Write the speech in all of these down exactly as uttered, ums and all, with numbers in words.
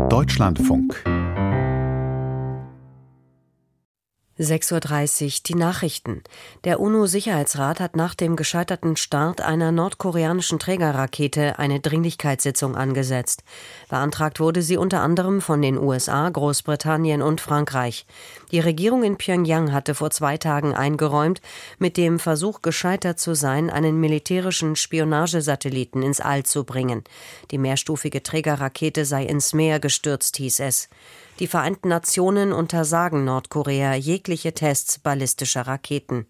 Deutschlandfunk. sechs Uhr dreißig, die Nachrichten. Der UNO-Sicherheitsrat hat nach dem gescheiterten Start einer nordkoreanischen Trägerrakete eine Dringlichkeitssitzung angesetzt. Beantragt wurde sie unter anderem von den U S A, Großbritannien und Frankreich. Die Regierung in Pjöngjang hatte vor zwei Tagen eingeräumt, mit dem Versuch gescheitert zu sein, einen militärischen Spionagesatelliten ins All zu bringen. Die mehrstufige Trägerrakete sei ins Meer gestürzt, hieß es. Die Vereinten Nationen untersagen Nordkorea jegliche Tests ballistischer Raketen.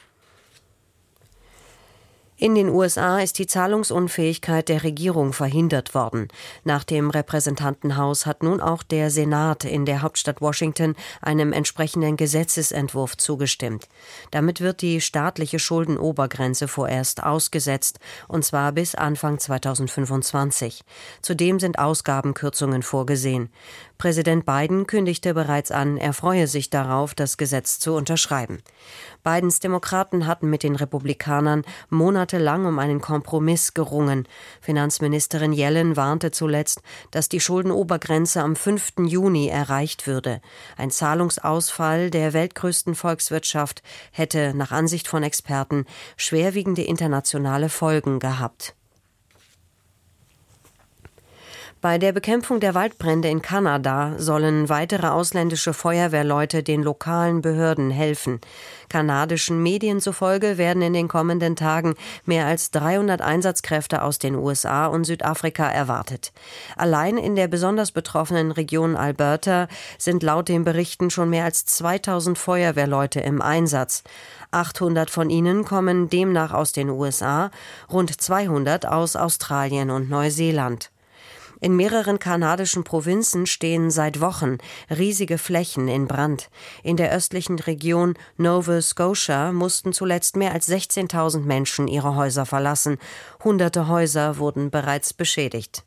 In den U S A ist die Zahlungsunfähigkeit der Regierung verhindert worden. Nach dem Repräsentantenhaus hat nun auch der Senat in der Hauptstadt Washington einem entsprechenden Gesetzesentwurf zugestimmt. Damit wird die staatliche Schuldenobergrenze vorerst ausgesetzt, und zwar bis Anfang zweitausendfünfundzwanzig. Zudem sind Ausgabenkürzungen vorgesehen. Präsident Biden kündigte bereits an, er freue sich darauf, das Gesetz zu unterschreiben. Bidens Demokraten hatten mit den Republikanern monatelang um einen Kompromiss gerungen. Finanzministerin Yellen warnte zuletzt, dass die Schuldenobergrenze am fünften Juni erreicht würde. Ein Zahlungsausfall der weltgrößten Volkswirtschaft hätte nach Ansicht von Experten schwerwiegende internationale Folgen gehabt. Bei der Bekämpfung der Waldbrände in Kanada sollen weitere ausländische Feuerwehrleute den lokalen Behörden helfen. Kanadischen Medien zufolge werden in den kommenden Tagen mehr als dreihundert Einsatzkräfte aus den U S A und Südafrika erwartet. Allein in der besonders betroffenen Region Alberta sind laut den Berichten schon mehr als zweitausend Feuerwehrleute im Einsatz. achthundert von ihnen kommen demnach aus den U S A, rund zweihundert aus Australien und Neuseeland. In mehreren kanadischen Provinzen stehen seit Wochen riesige Flächen in Brand. In der östlichen Region Nova Scotia mussten zuletzt mehr als sechzehntausend Menschen ihre Häuser verlassen. Hunderte Häuser wurden bereits beschädigt.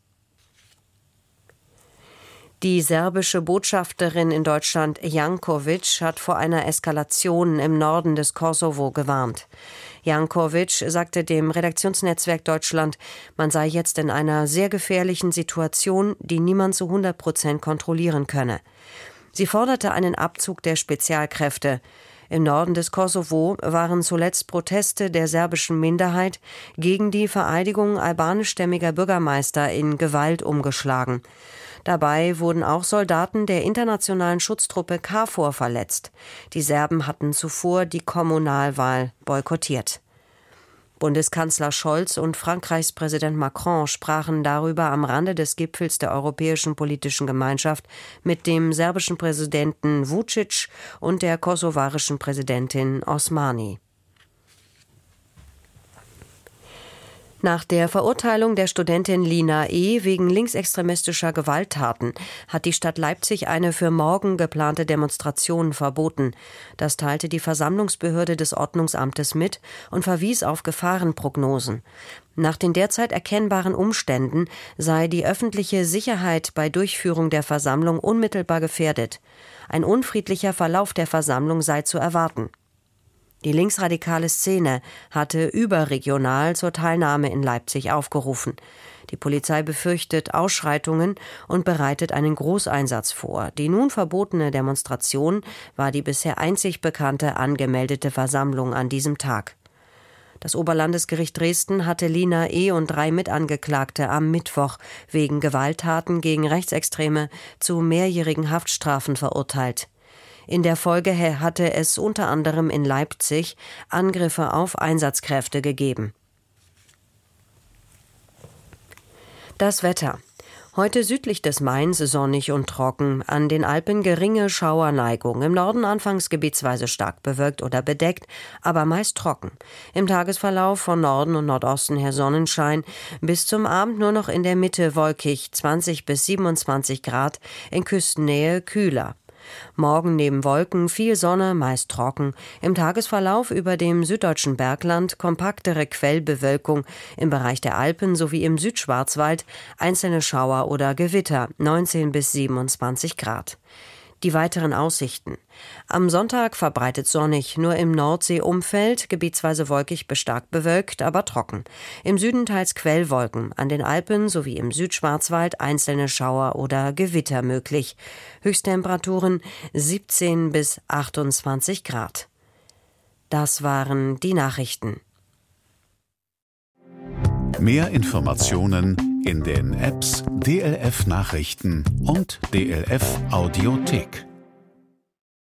Die serbische Botschafterin in Deutschland, Janković, hat vor einer Eskalation im Norden des Kosovo gewarnt. Janković sagte dem Redaktionsnetzwerk Deutschland, man sei jetzt in einer sehr gefährlichen Situation, die niemand zu hundert Prozent kontrollieren könne. Sie forderte einen Abzug der Spezialkräfte. Im Norden des Kosovo waren zuletzt Proteste der serbischen Minderheit gegen die Vereidigung albanischstämmiger Bürgermeister in Gewalt umgeschlagen. Dabei wurden auch Soldaten der internationalen Schutztruppe KFOR verletzt. Die Serben hatten zuvor die Kommunalwahl boykottiert. Bundeskanzler Scholz und Frankreichs Präsident Macron sprachen darüber am Rande des Gipfels der Europäischen Politischen Gemeinschaft mit dem serbischen Präsidenten Vučić und der kosovarischen Präsidentin Osmani. Nach der Verurteilung der Studentin Lina E. wegen linksextremistischer Gewalttaten hat die Stadt Leipzig eine für morgen geplante Demonstration verboten. Das teilte die Versammlungsbehörde des Ordnungsamtes mit und verwies auf Gefahrenprognosen. Nach den derzeit erkennbaren Umständen sei die öffentliche Sicherheit bei Durchführung der Versammlung unmittelbar gefährdet. Ein unfriedlicher Verlauf der Versammlung sei zu erwarten. Die linksradikale Szene hatte überregional zur Teilnahme in Leipzig aufgerufen. Die Polizei befürchtet Ausschreitungen und bereitet einen Großeinsatz vor. Die nun verbotene Demonstration war die bisher einzig bekannte angemeldete Versammlung an diesem Tag. Das Oberlandesgericht Dresden hatte Lina E. und drei Mitangeklagte am Mittwoch wegen Gewalttaten gegen Rechtsextreme zu mehrjährigen Haftstrafen verurteilt. In der Folge hatte es unter anderem in Leipzig Angriffe auf Einsatzkräfte gegeben. Das Wetter. Heute südlich des Mains sonnig und trocken, an den Alpen geringe Schauerneigung, im Norden anfangs gebietsweise stark bewölkt oder bedeckt, aber meist trocken. Im Tagesverlauf von Norden und Nordosten her Sonnenschein, bis zum Abend nur noch in der Mitte wolkig, zwanzig bis siebenundzwanzig Grad, in Küstennähe kühler. Morgen neben Wolken viel Sonne, meist trocken. Im Tagesverlauf über dem süddeutschen Bergland kompaktere Quellbewölkung, im Bereich der Alpen sowie im Südschwarzwald einzelne Schauer oder Gewitter, neunzehn bis siebenundzwanzig Grad. Die weiteren Aussichten. Am Sonntag verbreitet sonnig, nur im Nordseeumfeld, gebietsweise wolkig bis stark bewölkt, aber trocken. Im Süden teils Quellwolken, an den Alpen sowie im Südschwarzwald einzelne Schauer oder Gewitter möglich. Höchsttemperaturen siebzehn bis achtundzwanzig Grad. Das waren die Nachrichten. Mehr Informationen in den Apps D L F Nachrichten und D L F Audiothek.